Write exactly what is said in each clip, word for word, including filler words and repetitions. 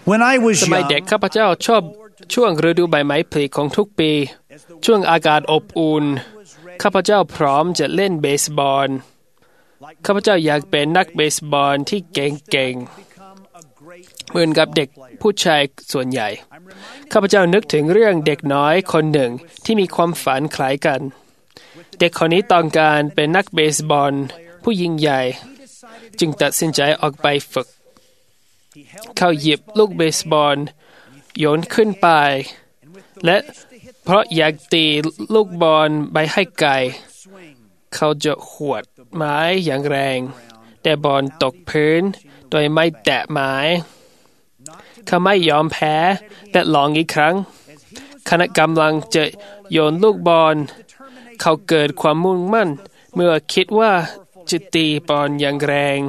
When I was สมัย young, เด็กข้าพเจ้าชอบช่วงฤดูใบไม้ผลิของทุกปีช่วงอากาศอบอุ่นข้าพเจ้าพร้อมจะเล่นเบสบอลข้าพเจ้าอยากเป็นนักเบสบอลที่เก่งๆเหมือนกับเด็กผู้ชายส่วนใหญ่ข้าพเจ้านึกถึงเรื่องเด็กน้อยคนหนึ่งที่มีความฝันคล้ายกันเด็กคนนี้ต้องการเป็นนักเบสบอลผู้ยิ่งใหญ่จึงตัดสินใจออกไปฝึกเขาหยิบลูกเบสบอลโยนขึ้นไปและเพราะอยากตีลูกบอลไปให้ไกลเขาจะหวดไม้อย่างแรงแต่บอลตกพื้นโดยไม่แตะไม้เขาไม่ยอมแพ้และลองอีกครั้งขณะกำลังจะโยนลูกบอลเขาเกิดความมุ่งมั่นเมื่อคิดว่าจะตีบอลอย่างแรง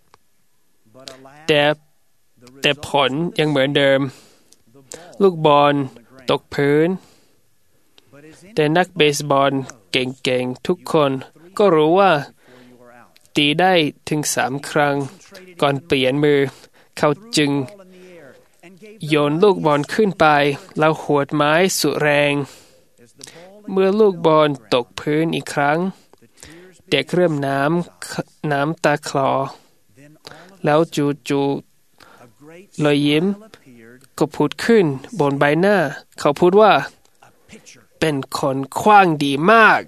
แต่แต่ผลยังเหมือนเดิมลูกบอลตกพื้นแต่นักเบสบอลเก่งๆทุกคนก็รู้ว่าตีได้ถึงสามครั้งก่อนเปลี่ยนมือเขาจึงโยนลูกบอลขึ้นไปแล้วหวดไม้สุดแรงเมื่อลูกบอลตกพื้นอีกครั้งเด็กเริ่มน้ำน้ำตาคลอแล้วจู่ๆรอยยิ้มก็ผุดขึ้นบนใบหน้าเขาพูดว่าเป็นคนขว้างดีมาก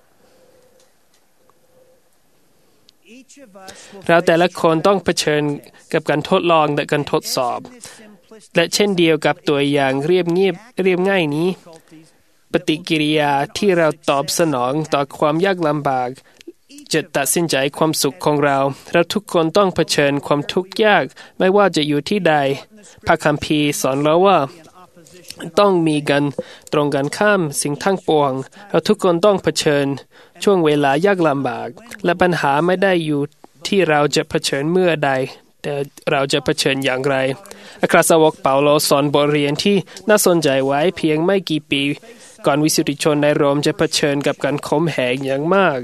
เราแต่ละคนต้องเผชิญกับการทดลองและการทดสอบและเช่นเดียวกับตัวอย่างเรียบเงียบเรียบง่ายนี้ปฏิกิริยาที่เราตอบสนองต่อความยากลำบากจะตัดสินใจความสุขของเราเราทุกคนต้องเผชิญความทุกข์ยากไม่ว่าจะอยู่ที่ใดพระคัมภีร์สอนเราว่าต้องมีกันตรงกันข้ามสิ่งทั้งปวงเราทุกคนต้องเผชิญช่วงเวลายากลำบากและปัญหาไม่ได้อยู่ที่เราจะเผชิญเมื่อใดแต่เราจะเผชิญอย่างไรอัครสาวกเปาโลสอนบทเรียนที่น่าสนใจไว้เพียงไม่กี่ปีก่อนวิสุทธิชนในโรมจะเผชิญกับการข่มเหงอย่างมาก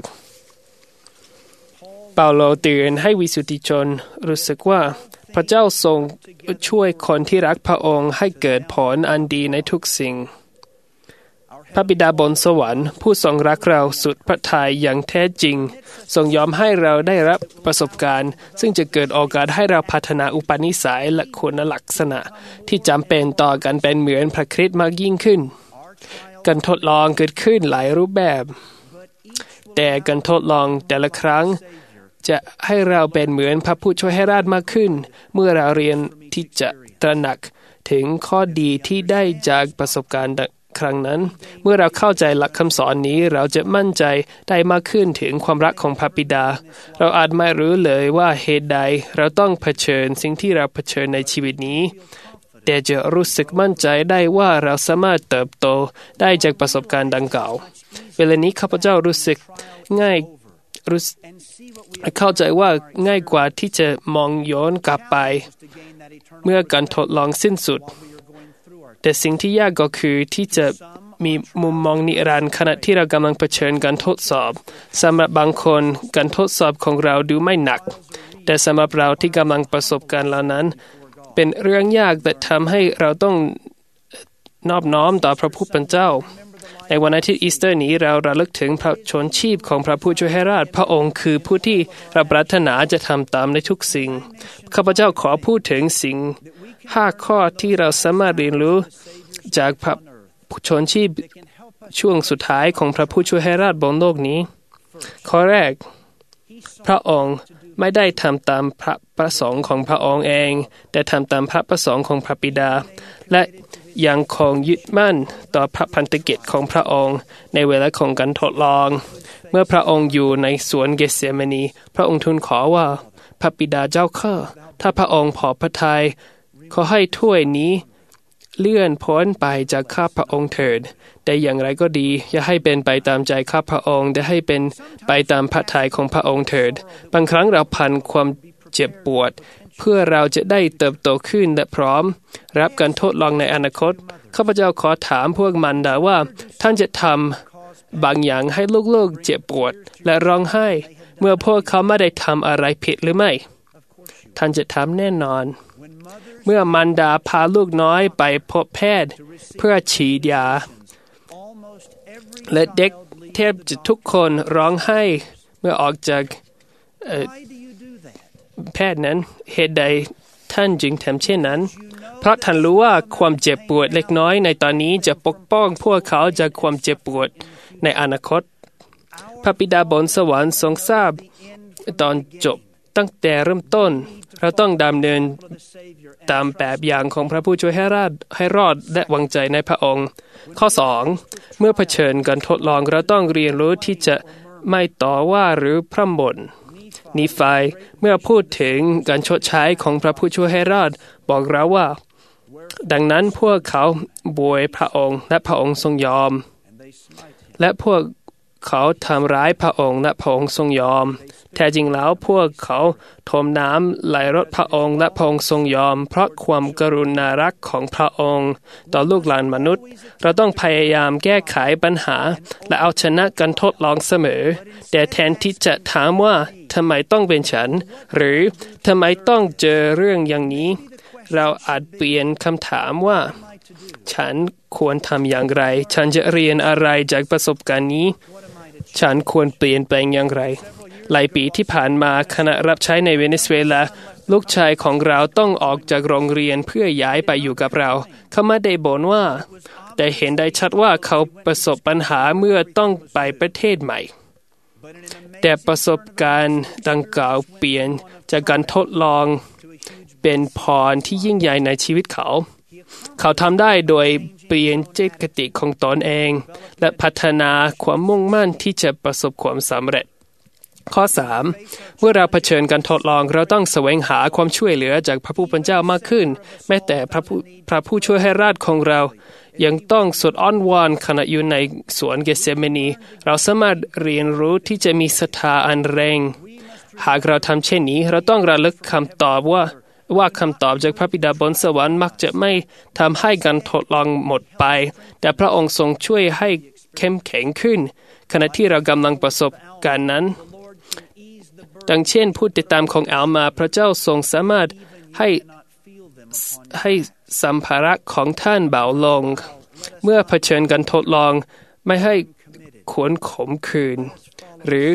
เปาโลเตือนให้วิสุทธิชนรู้สึกว่าพระเจ้าทรงช่วยคนที่รักพระองค์ให้เกิดผลอันดีในทุกสิ่งพระบิดาบนสวรรค์ผู้ทรงรักเราสุดพระทัยอย่างแท้จริงทรงยอมให้เราได้รับประสบการณ์ซึ่งจะเกิดโอกาสให้เราพัฒนาอุปนิสัยและคุณลักษณะที่จำเป็นต่อการเป็นเหมือนพระคริสต์มากยิ่งขึ้นการทดลองเกิดขึ้นหลายรูปแบบแต่การทดลองแต่ละครั้งจะให้เราเป็นเหมือนพระผู้ช่วยให้ราชมากขึ้นเมื่อเราเรียนที่จะตระหนักถึงข้อดีที่ได้จากประสบการณ์ครั้งนั้นเมื่อเราเข้าใจหลักคำสอนนี้เราจะมั่นใจได้มากขึ้นถึงความรักของพระบิดาเราอาจไม่รู้เลยว่าเหตุใดเราต้องเผชิญสิ่งที่เราเผชิญในชีวิตนี้แต่จะรู้สึกมั่นใจได้ว่าเราสามารถเติบโตได้จากประสบการณ์ดังกล่าวเวลานี้ข้าพเจ้ารู้สึกง่ายรู้เข้าใจว่าง่ายกว่าที่จะมองย้อนกลับไปเมื่อการทดลองสิ้นสุดแต่สิ่งที่ยากก็คือที่จะมีมุมมองนิรันดร์ขณะที่เรากำลังเผชิญการทดสอบสำหรับบางคนการทดสอบของเราดูไม่หนักแต่สำหรับเราที่กำลังประสบการณ์เหล่านั้นเป็นเรื่องยากแต่ทำให้เราต้องนอบน้อมต่อพระผู้เป็นเจ้าในวันอาทิตย์อีสเตอร์นี้เราระลึกถึงพระชนชีพของพระผู้ช่วยให้ราชพระองค์คือผู้ที่เราปรารถนาจะทำตามในทุกสิ่งข้าพเจ้าขอพูดถึงสิ่งห้าข้อที่เราสามารถเรียนรู้จากพระชนชีพช่วงสุดท้ายของพระผู้ช่วยให้ราชบนโลกนี้ข้อแรกพระองค์ไม่ได้ทำตามพระประสงค์ของพระองค์เองแต่ทำตามพระประสงค์ของพระบิดาและยังคงยึดมั่นต่อพระพันธกิจของพระองค์ในเวลาของการทดลองเมื่อพระองค์อยู่ในสวนเกสเซมานีพระองค์ทูลขอว่าพระบิดาเจ้าข้าถ้าพระองค์พอพระทัยขอให้ถ้วยนี้เลื่อนพ้นไปจากข้าพระองค์เถิดแต่อย่างไรก็ดีอย่าให้เป็นไปตามใจข้าพระองค์แต่ให้เป็นไปตามพระทัยของพระองค์เถิดบางครั้งเราผ่านความเจ็บปวดเพื่อเราจะได้เติบโตขึ้นและพร้อมรับการทดลองในอนาคตข้าพเจ้าขอถามพวกมันดาว่าท่านจะทำบางอย่างให้ลูกๆเจ็บปวดและร้องไห้เมื่อพวกเขาไม่ได้ทำอะไรผิดหรือไม่ท่านจะทำแน่นอนเมื่อมารดาพาลูกน้อยไปพบแพทย์เพื่อฉีดยาและเด็กแทบจะทุกคนร้องไห้เมื่อออกจากแพทย์นั้นเหตุใดท่านจึงทำเช่นนั้นเพราะท่านรู้ว่าความเจ็บปวดเล็กน้อยในตอนนี้จะปกป้องพวกเขาจากความเจ็บปวดในอนาคตพระบิดาบนสวรรค์ทรงทราบตอนจบตั้งแต่เริ่มต้นเราต้องดำเนินตามแบบอย่างของพระผู้ช่วยให้รอดให้รอดและวางใจในพระองค์ข้อสองเมื่อเผชิญการทดลองเราต้องเรียนรู้ที่จะไม่ต่อว่าหรือพร่ำบ่นนีไฟเมื่อพูดถึงการชดใช้ของพระผู้ช่วยให้รอดบอกเราว่าดังนั้นพวกเขาบวยพระองค์และพระองค์ทรงยอมและพวกเขาทำร้ายพระองค์และพระองค์ทรงยอมแท้จริงแล้วพวกเขาถมน้ำไหลรดพระองค์และพระองค์ทรงยอมเพราะความกรุณารักของพระองค์ต่อลูกหลานมนุษย์เราต้องพยายามแก้ไขปัญหาและเอาชนะการทดลองเสมอแต่แทนที่จะถามว่าทำไมต้องเป็นฉันหรือทำไมต้องเจอเรื่องอย่างนี้เราอาจเปลี่ยนคำถามว่าฉันควรทำอย่างไรฉันจะเรียนอะไรจากประสบการณ์นี้ฉันควรเปลี่ยนแปลงอย่างไรหลายปีที่ผ่านมาขณะรับใช้ในเวเนซุเอลาลูกชายของเราต้องออกจากโรงเรียนเพื่อย้ายไปอยู่กับเราเขาไม่ได้บ่นว่าแต่เห็นได้ชัดว่าเขาประสบปัญหาเมื่อต้องไปประเทศใหม่แต่ประสบการณ์ดังกล่าวเปลี่ยนจากการทดลองเป็นพรที่ยิ่งใหญ่ในชีวิตเขาเขาทำได้โดยเปลี่ยนจิตคติของตนเองและพัฒนาความมุ่งมั่นที่จะประสบความสำเร็จข้อสามเมื่อเราเผชิญการทดลองเราต้องแสวงหาความช่วยเหลือจากพระผู้เป็นเจ้ามากขึ้นแม้แต่พระผู้พระผู้ช่วยให้ราชของเรายังต้องสุดอ้อนวอนขณะอยู่ในสวนเกสเซมานีเราสามารถเรียนรู้ที่จะมีศรัทธาอันแรงหากเราทำเช่นนี้เราต้องระลึกคำตอบว่าว่าคำตอบจากพระบิดาบนสวรรค์มักจะไม่ทำให้การทดลองหมดไปแต่พระองค์ทรงช่วยให้เข้มแข็งขึ้นขณะที่เรากำลังประสบการณ์นั้นดังเช่นผู้ติดตามของอัลมาพระเจ้าทรงสามารถให้ให้สัมภาระของท่านเบาลงเมื่อเผชิญการทดลองไม่ให้ขวนขมขื่นหรือ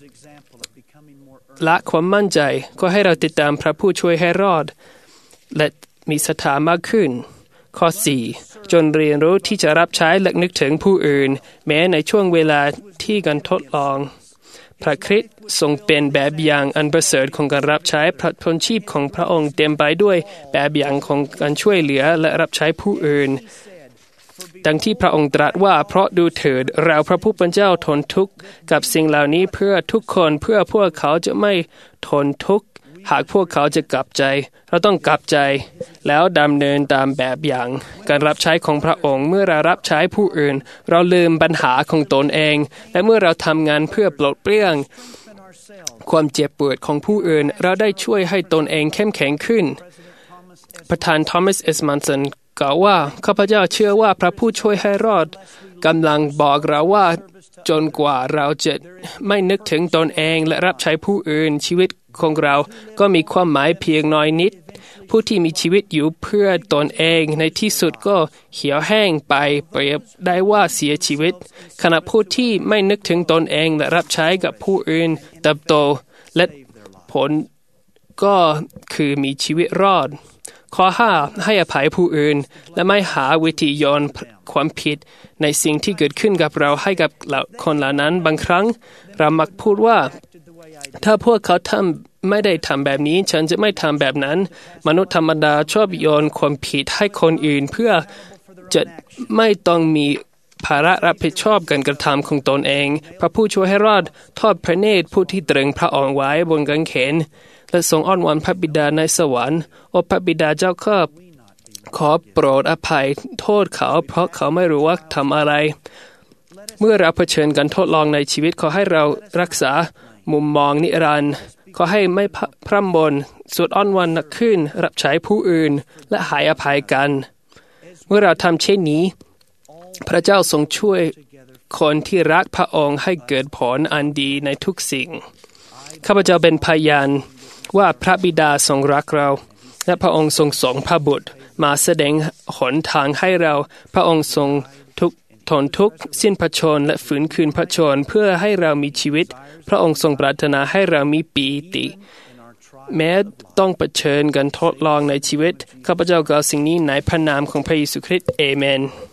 ละความมั่นใจก็ให้เราติดตามพระผู้ช่วยให้รอดและมีศรัทธามากขึ้นข้อสี่จนเรียนรู้ที่จะรับใช้และนึกถึงผู้อื่นแม้ในช่วงเวลาที่การทดลองพระคริสต์ทรงเป็นแบบอย่างอันประเสริฐของการรับใช้พระชนชีพของพระองค์เต็มไปด้วยแบบอย่างของการช่วยเหลือและรับใช้ผู้อื่นดังที่พระองค์ตรัสว่าเพราะดูเถิดเราพระผู้เป็นเจ้าทนทุกข์กับสิ่งเหล่านี้เพื่อทุกคนเพื่อพวกเขาจะไม่ทนทุกข์หากพวกเขาจะกลับใจเราต้องกลับใจแล้วดำเนินตามแบบอย่างการรับใช้ของพระองค์เมื่อเรารับใช้ผู้อื่นเราลืมปัญหาของตนเองและเมื่อเราทำงานเพื่อปลดเปลื้องความเจ็บปวดของผู้อื่นเราได้ช่วยให้ตนเองเข้มแข็งขึ้นประธานทอมัสเอสมันสันกล่าวว่าข้าพเจ้าเชื่อว่าพระผู้ช่วยให้รอดกำลังบอกเราว่าจนกว่าเราจะไม่นึกถึงตนเองและรับใช้ผู้อื่นชีวิตของเราก็มีความหมายเพียงน้อยนิดผู้ที่มีชีวิตอยู่เพื่อตนเองในที่สุดก็เหี่ยวแห้งไปเปรียบได้ว่าเสียชีวิตขณะผู้ที่ไม่นึกถึงตนเองและรับใช้กับผู้อื่นเติบโตและผลก็คือมีชีวิตรอดข้อห้าให้อภัยผู้อื่นและไม่หาวิธีโยนความผิดในสิ่งที่เกิดขึ้นกับเราให้กับคนเหล่านั้นบางครั้งเรามักพูดว่าถ้าพวกเขาทำไม่ได้ทำแบบนี้ฉันจะไม่ทำแบบนั้นมนุษย์ธรรมดาชอบโยนความผิดให้คนอื่นเพื่อจะไม่ต้องมีภาระรับผิดชอบการกระทำของตนเองพระผู้ช่วยให้รอดทอดพระเนตรผู้ที่ตรึงพระองค์ไว้บนกางเขนและทรงอ้อนวอนพระบิดาในสวรรค์โอพระบิดาเจ้าข้าขอโปรดอภัยโทษเขาเพราะเขาไม่รู้ว่าทำอะไรเมื่อเราเผชิญการทดลองในชีวิตขอให้เรารักษามุมมองนิรันดร์ขอให้ไม่พร่ำบ่นสวดอ้อนวอนหนักขึ้นรับใช้ผู้อื่นและให้อภัยกันเมื่อเราทำเช่นนี้พระเจ้าทรงช่วยคนที่รักพระองค์ให้เกิดผลอันดีในทุกสิ่งข้าพเจ้าเป็นพยานว่าพระบิดาทรงรักเราและพระองค์ทรงส่งพระบุตรมาแสดงหนทางให้เราพระองค์ทรงทุกข์ทนทุกข์สิ้นพระชนม์และฟื้นคืนพระชนม์เพื่อให้เรามีชีวิตพระองค์ทรงปรารถนาให้เรามีปีติแม้ต้องเผชิญกันทดลองในชีวิตข้าพเจ้ากล่าวสิ่งนี้ในพระนามของพระเยซูคริสต์เอเมน